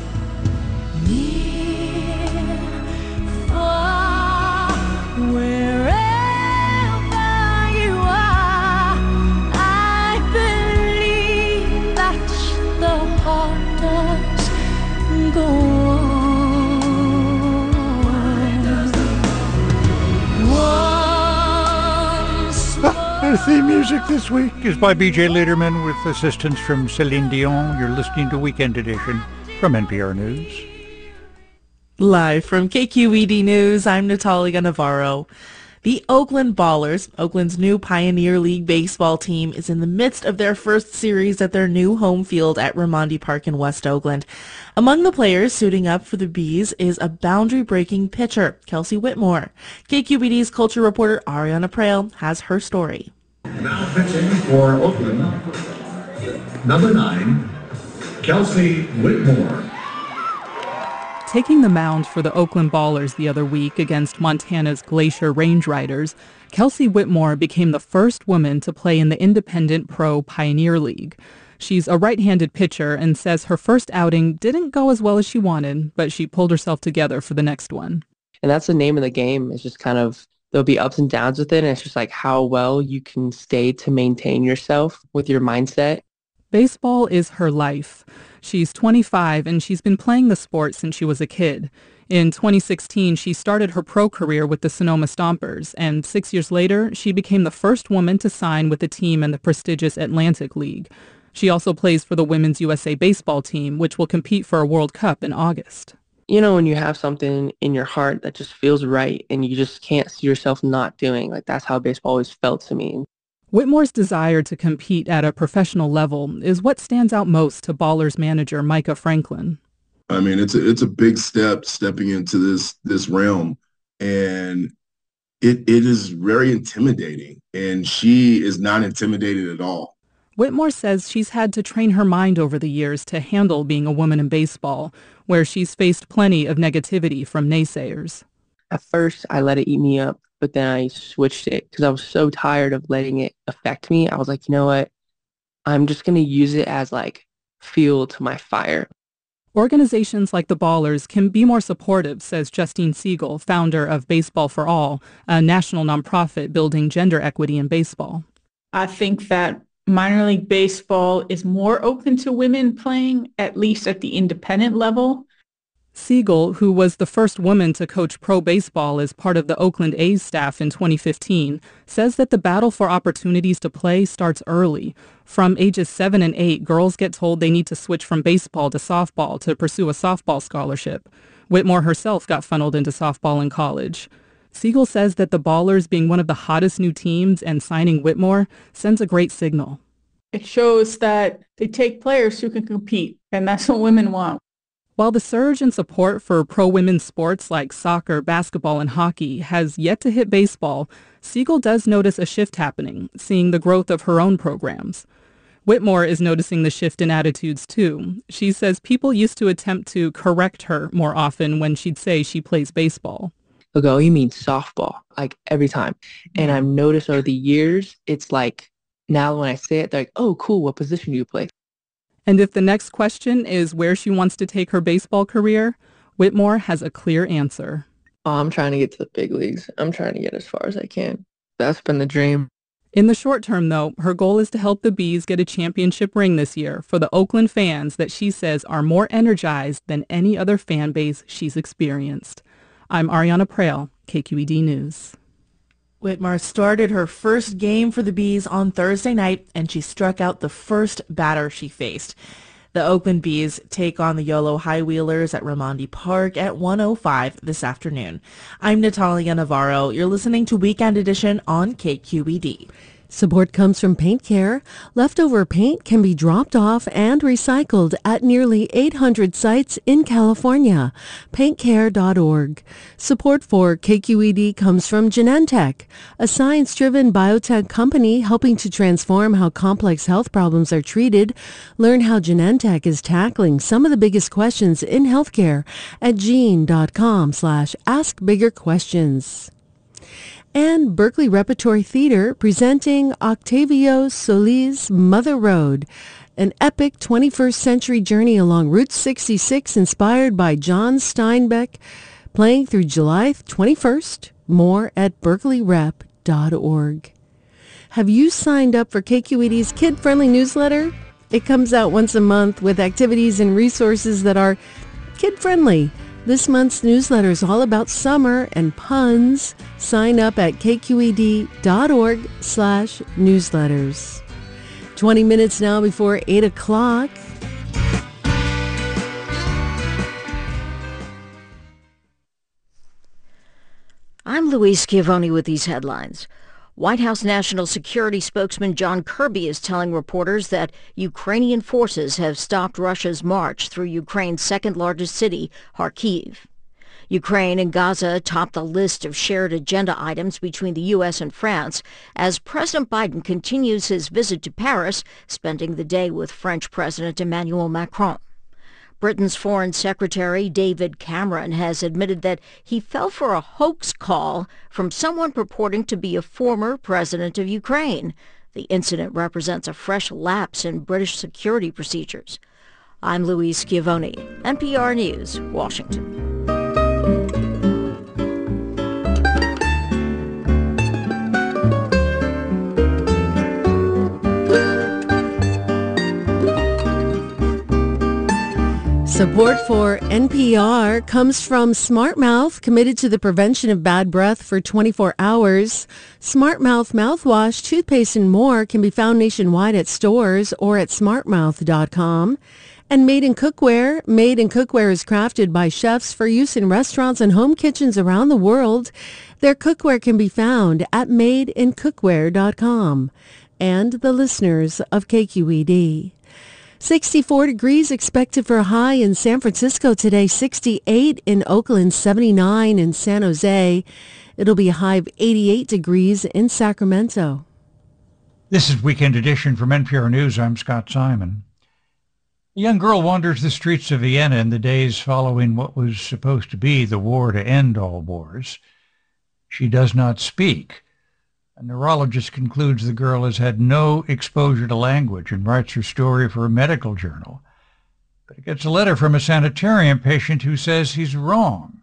Our theme music this week is by B J Lederman with assistance from Celine Dion. You're listening to Weekend Edition from N P R News. Live from K Q E D News, I'm Natalia Navarro. The Oakland Ballers, Oakland's new Pioneer League baseball team, is in the midst of their first series at their new home field at Raimondi Park in West Oakland. Among the players suiting up for the Bees is a boundary-breaking pitcher, Kelsey Whitmore. K Q E D's culture reporter Ariana Prale has her story. Now pitching for Oakland, number nine, Kelsey Whitmore. Taking the mound for the Oakland Ballers the other week against Montana's Glacier Range Riders, Kelsey Whitmore became the first woman to play in the Independent Pro Pioneer League. She's a right-handed pitcher and says her first outing didn't go as well as she wanted, but she pulled herself together for the next one. And that's the name of the game. It's just kind of, there'll be ups and downs with it, and it's just like how well you can stay to maintain yourself with your mindset. Baseball is her life. She's twenty-five, and she's been playing the sport since she was a kid. In twenty sixteen, she started her pro career with the Sonoma Stompers, and six years later, she became the first woman to sign with a team in the prestigious Atlantic League. She also plays for the Women's U S A baseball team, which will compete for a World Cup in August. You know, when you have something in your heart that just feels right and you just can't see yourself not doing, like that's how baseball always felt to me. Whitmore's desire to compete at a professional level is what stands out most to Ballers manager Micah Franklin. I mean, it's a, it's a big step stepping into this this realm, and it it is very intimidating, and she is not intimidated at all. Whitmore says she's had to train her mind over the years to handle being a woman in baseball, where she's faced plenty of negativity from naysayers. At first, I let it eat me up, but then I switched it because I was so tired of letting it affect me. I was like, you know what? I'm just going to use it as like fuel to my fire. Organizations like the Ballers can be more supportive, says Justine Siegel, founder of Baseball for All, a national nonprofit building gender equity in baseball. I think that minor league baseball is more open to women playing, at least at the independent level. Siegel, who was the first woman to coach pro baseball as part of the Oakland A's staff in twenty fifteen, says that the battle for opportunities to play starts early. From ages seven and eight, girls get told they need to switch from baseball to softball to pursue a softball scholarship. Whitmore herself got funneled into softball in college. Siegel says that the Ballers being one of the hottest new teams and signing Whitmore sends a great signal. It shows that they take players who can compete, and that's what women want. While the surge in support for pro-women's sports like soccer, basketball, and hockey has yet to hit baseball, Siegel does notice a shift happening, seeing the growth of her own programs. Whitmore is noticing the shift in attitudes, too. She says people used to attempt to correct her more often when she'd say she plays baseball. They'll go, you mean softball, like every time. And I've noticed over the years, it's like now when I say it, they're like, oh, cool, what position do you play? And if the next question is where she wants to take her baseball career, Whitmore has a clear answer. Oh, I'm trying to get to the big leagues. I'm trying to get as far as I can. That's been the dream. In the short term, though, her goal is to help the Bees get a championship ring this year for the Oakland fans that she says are more energized than any other fan base she's experienced. I'm Ariana Prale, K Q E D News. Whitmore started her first game for the Bees on Thursday night, and she struck out the first batter she faced. The Oakland Bees take on the YOLO High Wheelers at Raimondi Park at one oh five this afternoon. I'm Natalia Navarro. You're listening to Weekend Edition on K Q E D. Support comes from Paint Care. Leftover paint can be dropped off and recycled at nearly eight hundred sites in California. paint care dot org. Support for K Q E D comes from Genentech, a science-driven biotech company helping to transform how complex health problems are treated. Learn how Genentech is tackling some of the biggest questions in healthcare at gene.com slash ask bigger questions. And Berkeley Repertory Theater presenting Octavio Solis' Mother Road, an epic twenty-first century journey along Route sixty-six inspired by John Steinbeck, playing through July twenty-first. More at berkeley rep dot org. Have you signed up for K Q E D's kid-friendly newsletter? It comes out once a month with activities and resources that are kid-friendly. This month's newsletter is all about summer and puns. Sign up at k q e d dot org slash newsletters. twenty minutes now before eight o'clock. I'm Louise Schiavone with these headlines. White House National Security spokesman John Kirby is telling reporters that Ukrainian forces have stopped Russia's march through Ukraine's second-largest city, Kharkiv. Ukraine and Gaza top the list of shared agenda items between the U S and France as President Biden continues his visit to Paris, spending the day with French President Emmanuel Macron. Britain's Foreign Secretary David Cameron has admitted that he fell for a hoax call from someone purporting to be a former president of Ukraine. The incident represents a fresh lapse in British security procedures. I'm Louise Schiavone, N P R News, Washington. Support for N P R comes from Smart Mouth, committed to the prevention of bad breath for twenty-four hours. Smart Mouth mouthwash, toothpaste, and more can be found nationwide at stores or at smart mouth dot com. And Made in Cookware. Made in Cookware is crafted by chefs for use in restaurants and home kitchens around the world. Their cookware can be found at made in cookware dot com. And the listeners of K Q E D. sixty-four degrees expected for a high in San Francisco today, sixty-eight in Oakland, seventy-nine in San Jose. It'll be a high of eighty-eight degrees in Sacramento. This is Weekend Edition from N P R News. I'm Scott Simon. A young girl wanders the streets of Vienna in the days following what was supposed to be the war to end all wars. She does not speak. A neurologist concludes the girl has had no exposure to language and writes her story for a medical journal. But it gets a letter from a sanitarium patient who says he's wrong.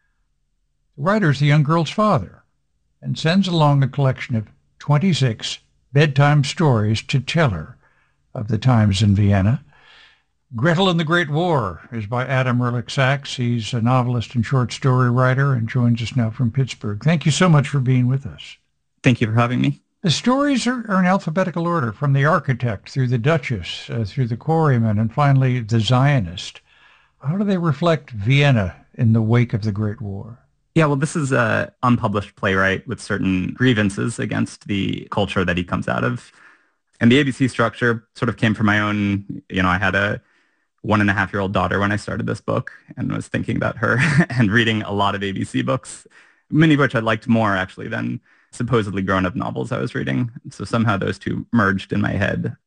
The writer is the young girl's father and sends along a collection of twenty-six bedtime stories to tell her of the times in Vienna. Gretel and the Great War is by Adam Ehrlich Sachs. He's a novelist and short story writer and joins us now from Pittsburgh. Thank you so much for being with us. Thank you for having me. The stories are, are in alphabetical order, from the architect through the Duchess, uh, through the quarryman, and finally the Zionist. How do they reflect Vienna in the wake of the Great War? Yeah, well, this is an unpublished playwright with certain grievances against the culture that he comes out of. And the A B C structure sort of came from my own, you know, I had a one and a half year old daughter when I started this book and was thinking about her and reading a lot of A B C books, many of which I liked more actually than supposedly grown-up novels I was reading. So somehow those two merged in my head.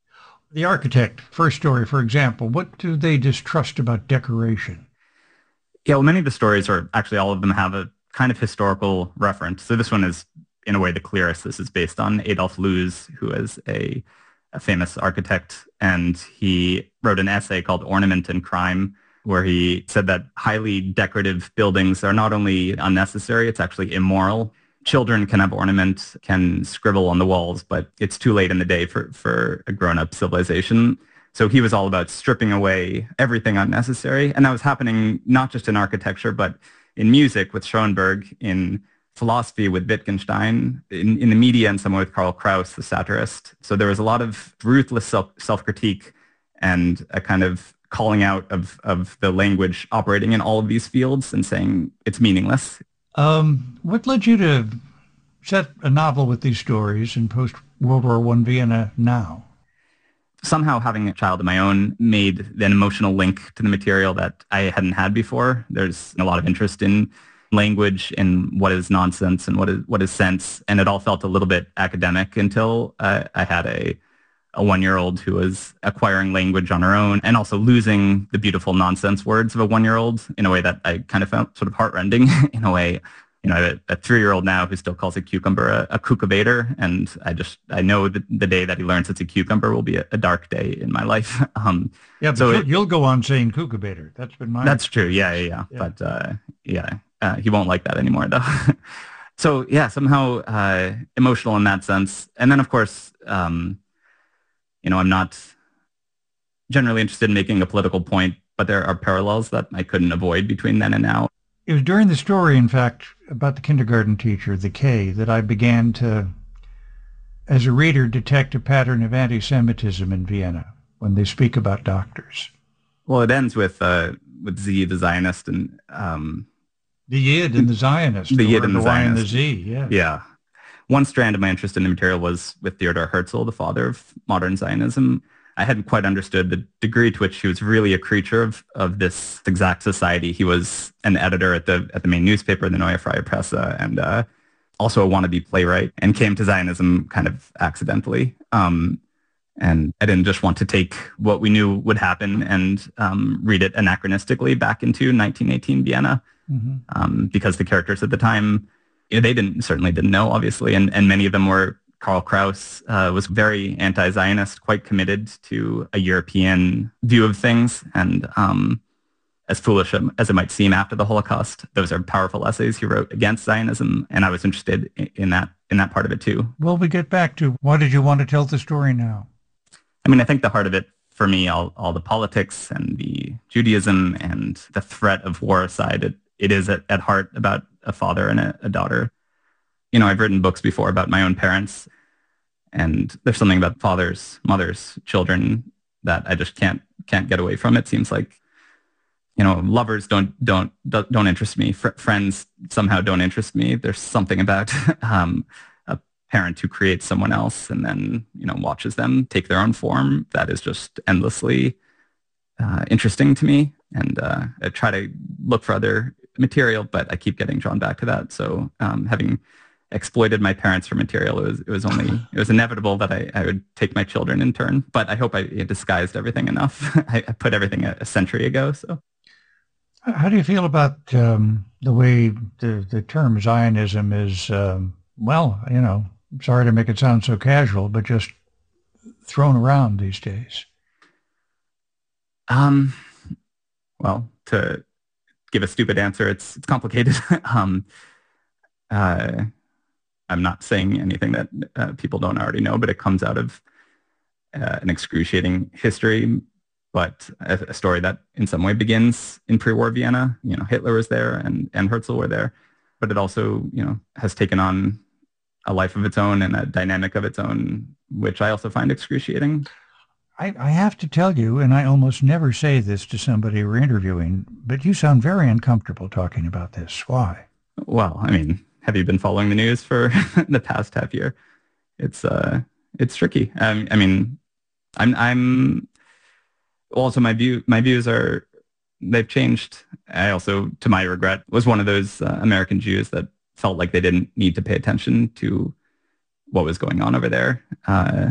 The architect, first story, for example, what do they distrust about decoration? Yeah, well, many of the stories, or actually all of them, have a kind of historical reference. So this one is, in a way, the clearest. This is based on Adolf Loos, who is a, a famous architect, and he wrote an essay called Ornament and Crime, where he said that highly decorative buildings are not only unnecessary, it's actually immoral. Children can have ornament, can scribble on the walls, but it's too late in the day for, for a grown-up civilization. So he was all about stripping away everything unnecessary. And that was happening not just in architecture, but in music with Schoenberg, in philosophy with Wittgenstein, in, in the media in some way with Karl Kraus, the satirist. So there was a lot of ruthless self, self-critique and a kind of calling out of, of the language operating in all of these fields and saying it's meaningless. Um, what led you to set a novel with these stories in post-World War One Vienna now? Somehow having a child of my own made an emotional link to the material that I hadn't had before. There's a lot of interest in language and what is nonsense and what is what is sense, and it all felt a little bit academic until uh, I had a a one-year-old who was acquiring language on her own and also losing the beautiful nonsense words of a one-year-old in a way that I kind of found sort of heartrending in a way. You know, I have a, a three-year-old now who still calls a cucumber a, a cucubator, and I just, I know that the day that he learns it's a cucumber will be a, a dark day in my life. Um, yeah, but so you'll, it, you'll go on saying cucubator. That's been my... That's true, yeah, yeah, yeah. yeah. But, uh, yeah, uh, he won't like that anymore, though. So, yeah, somehow uh, emotional in that sense. And then, of course, um, you know, I'm not generally interested in making a political point, but there are parallels that I couldn't avoid between then and now. It was during the story, in fact, about the kindergarten teacher, the K, that I began to, as a reader, detect a pattern of anti-Semitism in Vienna when they speak about doctors. Well, it ends with uh, with Z, the Zionist, and um, the Yid and the Zionist, the Yid and the, the Zionist, Y and the Z. Yeah, yeah. One strand of my interest in the material was with Theodor Herzl, the father of modern Zionism. I hadn't quite understood the degree to which he was really a creature of, of this exact society. He was an editor at the at the main newspaper, the Neue Freie Presse, and uh, also a wannabe playwright, and came to Zionism kind of accidentally. Um, and I didn't just want to take what we knew would happen and um, read it anachronistically back into nineteen eighteen Vienna, mm-hmm. um, because the characters at the time, you know, they didn't certainly didn't know, obviously, and, and many of them were. Karl Kraus uh, was very anti-Zionist, quite committed to a European view of things, and um, as foolish as it might seem after the Holocaust, those are powerful essays he wrote against Zionism, and I was interested in that in that part of it too. Well, we get back to why did you want to tell the story now? I mean, I think the heart of it for me, all, all the politics and the Judaism and the threat of war aside, it, it is at, at heart about a father and a, a daughter. You know, I've written books before about my own parents, and there's something about fathers, mothers, children that I just can't can't get away from. It seems like, you know, lovers don't don't don't interest me. Fr- friends somehow don't interest me. There's something about um, a parent who creates someone else and then, you know, watches them take their own form that is just endlessly uh, interesting to me. And uh, I try to look for other material, but I keep getting drawn back to that. So um, having exploited my parents for material, it was it was only it was inevitable that I, I would take my children in turn. But I hope I disguised everything enough. I, I put everything a, a century ago. So, how do you feel about um, the way the the term Zionism is? Um, well, you know, I'm sorry to make it sound so casual, but just thrown around these days. Um. Well, to give a stupid answer, it's it's complicated. um. Uh. I'm not saying anything that uh, people don't already know, but it comes out of uh, an excruciating history, but a, a story that in some way begins in pre-war Vienna. You know, Hitler was there and, and Herzl were there, but it also, you know, has taken on a life of its own and a dynamic of its own, which I also find excruciating. I, I have to tell you, and I almost never say this to somebody we're interviewing, but you sound very uncomfortable talking about this. Why? Well, I mean, have you been following the news for the past half year? It's uh, it's tricky. Um, I mean, I'm I'm also my view my views are they've changed. I also, to my regret, was one of those uh, American Jews that felt like they didn't need to pay attention to what was going on over there. Uh,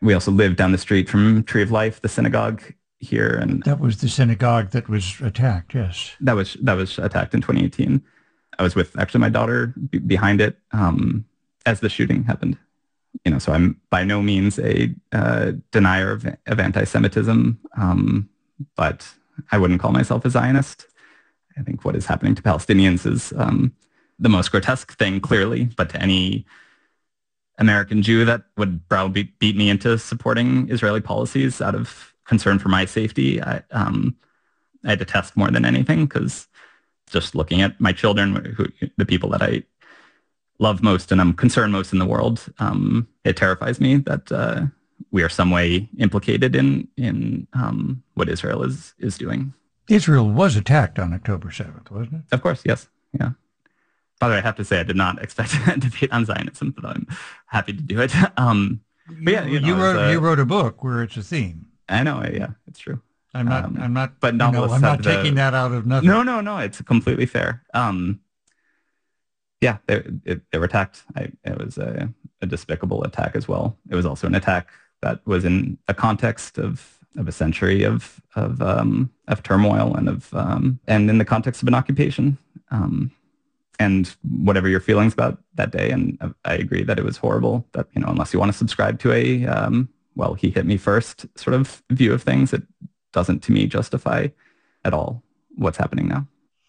we also lived down the street from Tree of Life, the synagogue here. And that was the synagogue that was attacked, yes. That was that was attacked in twenty eighteen. I was with actually my daughter b- behind it um, as the shooting happened. You know, so I'm by no means a uh, denier of, of anti-Semitism, um, but I wouldn't call myself a Zionist. I think what is happening to Palestinians is um, the most grotesque thing, clearly, but to any American Jew that would probably beat me into supporting Israeli policies out of concern for my safety, I, um, I detest more than anything, because just looking at my children, who, the people that I love most and I'm concerned most in the world, um, it terrifies me that uh, we are some way implicated in in um, what Israel is is doing. Israel was attacked on October seventh, wasn't it? Of course, yes. Yeah. By the way, I have to say I did not expect a debate on Zionism, but I'm happy to do it. Um, but yeah, you, know, you wrote uh, you wrote a book where it's a theme. I know, yeah, it's true. I'm not. Um, I'm not. But you know, novelists I'm not have the- taking that out of nothing. No, no, no. It's completely fair. Um, yeah, they, it, they were attacked. I, it was a, a despicable attack as well. It was also an attack that was in a context of, of a century of of um, of turmoil and of um, and in the context of an occupation. Um, and whatever your feelings about that day, and I agree that it was horrible. That, you know, unless you want to subscribe to a um, well, he hit me first sort of view of things, it doesn't to me justify at all what's happening now.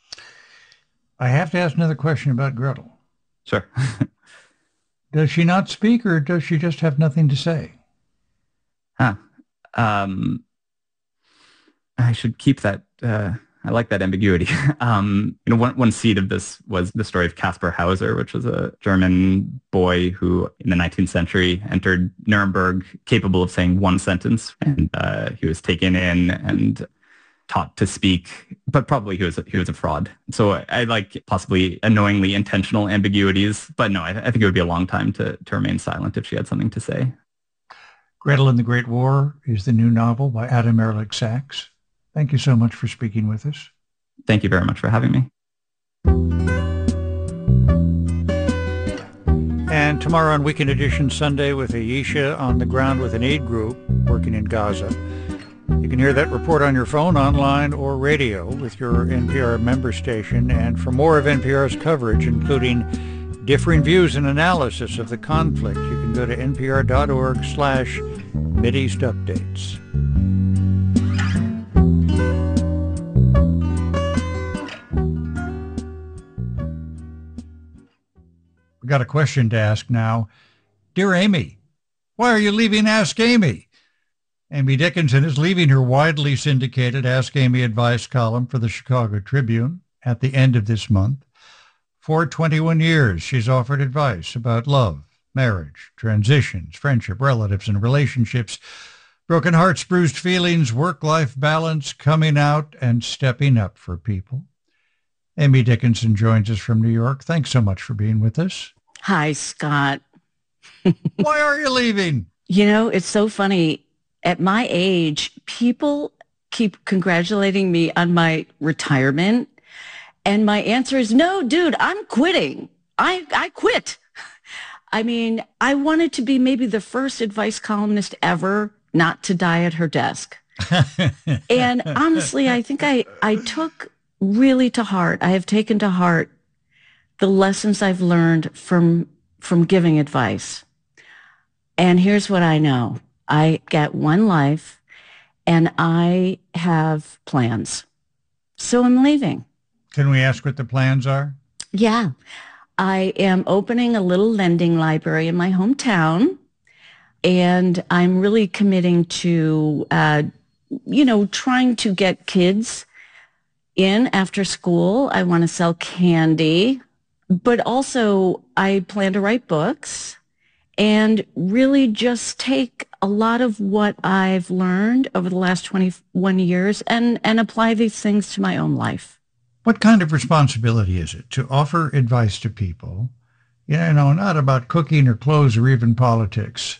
I have to ask another question about Gretel. Sure. Does she not speak, or does she just have nothing to say? Huh. Um, I should keep that. Uh, I like that ambiguity. um, you know, one, one seed of this was the story of Caspar Hauser, which was a German boy who in the nineteenth century entered Nuremberg capable of saying one sentence. And uh, he was taken in and taught to speak, but probably he was a, he was a fraud. So I, I like possibly annoyingly intentional ambiguities, but no, I, I think it would be a long time to, to remain silent if she had something to say. Gretel and the Great War is the new novel by Adam Ehrlich Sachs. Thank you so much for speaking with us. Thank you very much for having me. And tomorrow on Weekend Edition Sunday with Ayesha on the ground with an aid group working in Gaza. You can hear that report on your phone, online, or radio with your N P R member station. And for more of N P R's coverage, including differing views and analysis of the conflict, you can go to npr.org slash Mideast Updates. We got a question to ask now. Dear Amy, why are you leaving Ask Amy? Amy Dickinson is leaving her widely syndicated Ask Amy advice column for the Chicago Tribune at the end of this month. For twenty-one years, she's offered advice about love, marriage, transitions, friendship, relatives, and relationships, broken hearts, bruised feelings, work-life balance, coming out, and stepping up for people. Amy Dickinson joins us from New York. Thanks so much for being with us. Hi, Scott. Why are you leaving? You know, it's so funny. At my age, people keep congratulating me on my retirement. And my answer is, no, dude, I'm quitting. I, I quit. I mean, I wanted to be maybe the first advice columnist ever not to die at her desk. And honestly, I think I, I took really to heart, I have taken to heart the lessons I've learned from, from giving advice. And here's what I know. I get one life and I have plans. So I'm leaving. Can we ask what the plans are? Yeah. I am opening a little lending library in my hometown, and I'm really committing to, uh, you know, trying to get kids in after school. I want to sell candy, but also I plan to write books and really just take a lot of what I've learned over the last twenty-one years and, and apply these things to my own life. What kind of responsibility is it to offer advice to people, you know, not about cooking or clothes or even politics,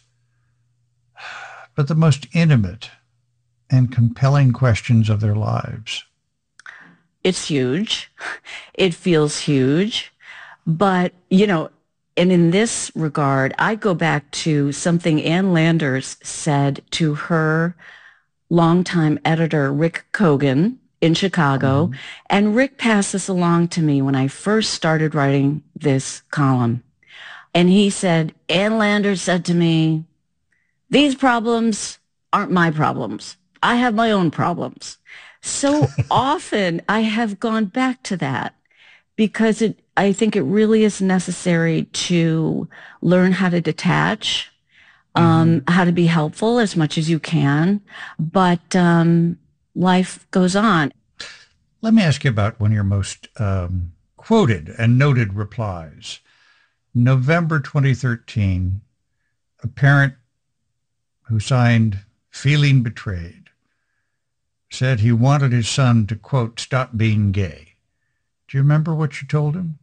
but the most intimate and compelling questions of their lives? It's huge. It feels huge. But, you know, and in this regard, I go back to something Ann Landers said to her longtime editor, Rick Kogan, in Chicago. Mm-hmm. And Rick passed this along to me when I first started writing this column. And he said, Ann Landers said to me, these problems aren't my problems. I have my own problems. So often I have gone back to that because it, I think it really is necessary to learn how to detach, um, mm-hmm. how to be helpful as much as you can, but um, life goes on. Let me ask you about one of your most um, quoted and noted replies. November twenty thirteen, a parent who signed Feeling Betrayed said he wanted his son to, quote, stop being gay. Do you remember what you told him?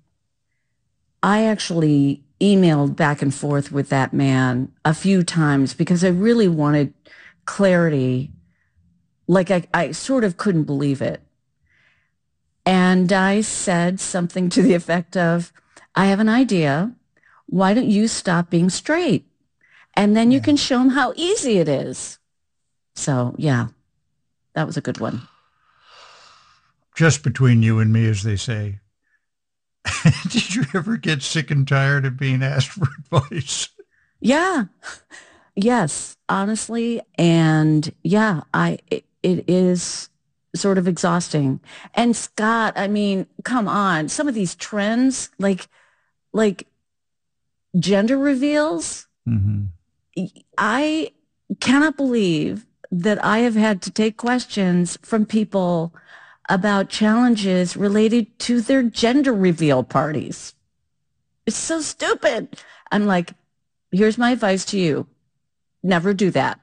I actually emailed back and forth with that man a few times because I really wanted clarity. Like I, I sort of couldn't believe it. And I said something to the effect of, I have an idea. Why don't you stop being straight? And then you yeah. can show him how easy it is. So, yeah, that was a good one. Just between you and me, as they say. Did you ever get sick and tired of being asked for advice? Yeah. Yes, honestly. And yeah, I it, it is sort of exhausting. And Scott, I mean, come on. Some of these trends, like like gender reveals, mm-hmm. I cannot believe that I have had to take questions from people about challenges related to their gender reveal parties. It's so stupid. I'm like, here's my advice to you. Never do that.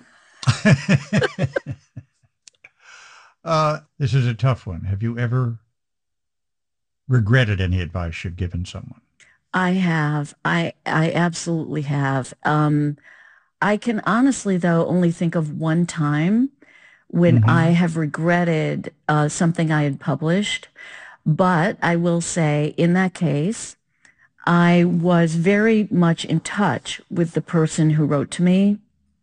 uh, this is a tough one. Have you ever regretted any advice you've given someone? I have. I, I absolutely have. Um, I can honestly, though, only think of one time when mm-hmm. I have regretted uh, something I had published. But I will say, in that case, I was very much in touch with the person who wrote to me.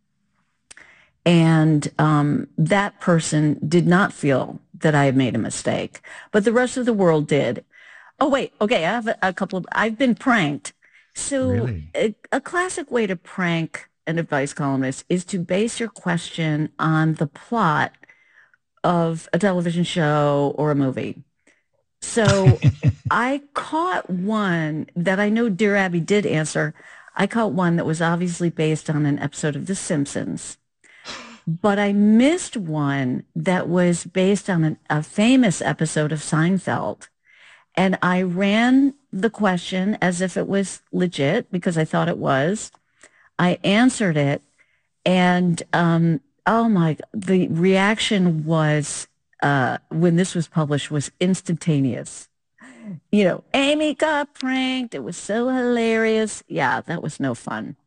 And um, that person did not feel that I had made a mistake. But the rest of the world did. Oh, wait. Okay, I have a, a couple of... I've been pranked. So really? a, a classic way to prank an advice columnist is to base your question on the plot of a television show or a movie. So I caught one that I know Dear Abby did answer. I caught one that was obviously based on an episode of The Simpsons. But I missed one that was based on an, a famous episode of Seinfeld. And I ran the question as if it was legit because I thought it was. I answered it, and um, oh my, the reaction was, uh, when this was published, was instantaneous. You know, Amy got pranked. It was so hilarious. Yeah, that was no fun.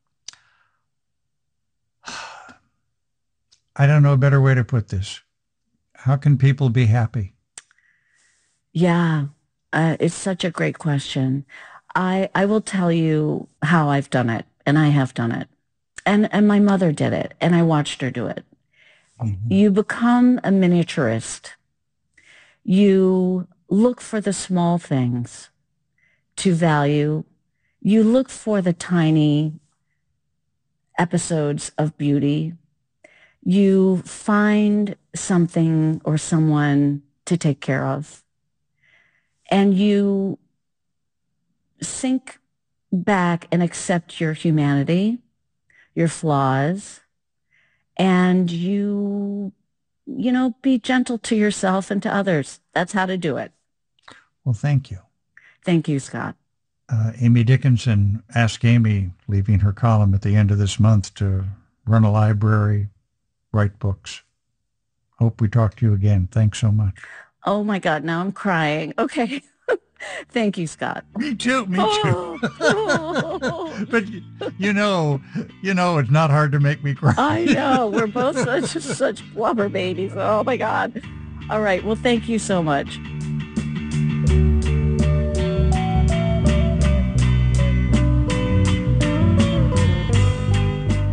I don't know a better way to put this. How can people be happy? Yeah, uh, it's such a great question. I I will tell you how I've done it. And I have done it. And and my mother did it. And I watched her do it. Mm-hmm. You become a miniaturist. You look for the small things to value. You look for the tiny episodes of beauty. You find something or someone to take care of. And you sink back and accept your humanity, your flaws, and you, you know, be gentle to yourself and to others. That's how to do it. Well, thank you. Thank you, Scott. Uh, Amy Dickinson, Ask Amy, leaving her column at the end of this month to run a library, write books. Hope we talk to you again. Thanks so much. Oh, my God. Now I'm crying. Okay. Thank you, Scott. Me too, me too. But you know, you know, it's not hard to make me cry. I know. We're both such such blubber babies. Oh my God. All right. Well, thank you so much.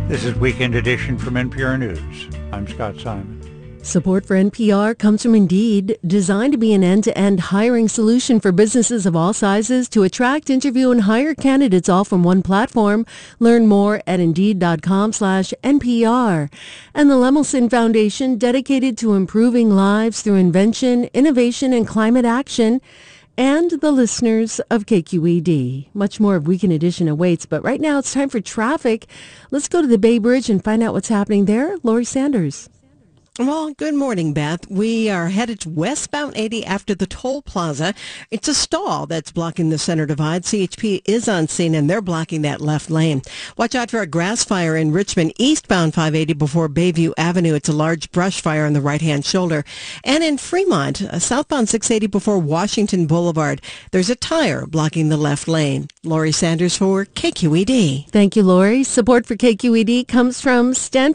This is Weekend Edition from N P R News. I'm Scott Simon. Support for N P R comes from Indeed, designed to be an end-to-end hiring solution for businesses of all sizes to attract, interview, and hire candidates all from one platform. Learn more at Indeed.com slash NPR. And the Lemelson Foundation, dedicated to improving lives through invention, innovation, and climate action. And the listeners of K Q E D. Much more of Weekend Edition awaits, but right now it's time for traffic. Let's go to the Bay Bridge and find out what's happening there. Lori Sanders. Well, good morning, Beth. We are headed westbound eighty after the toll plaza. It's a stall that's blocking the center divide. C H P is on scene, and they're blocking that left lane. Watch out for a grass fire in Richmond, eastbound five eighty before Bayview Avenue. It's a large brush fire on the right-hand shoulder. And in Fremont, uh, southbound six eighty before Washington Boulevard, there's a tire blocking the left lane. Lori Sanders for K Q E D. Thank you, Lori. Support for K Q E D comes from Stanford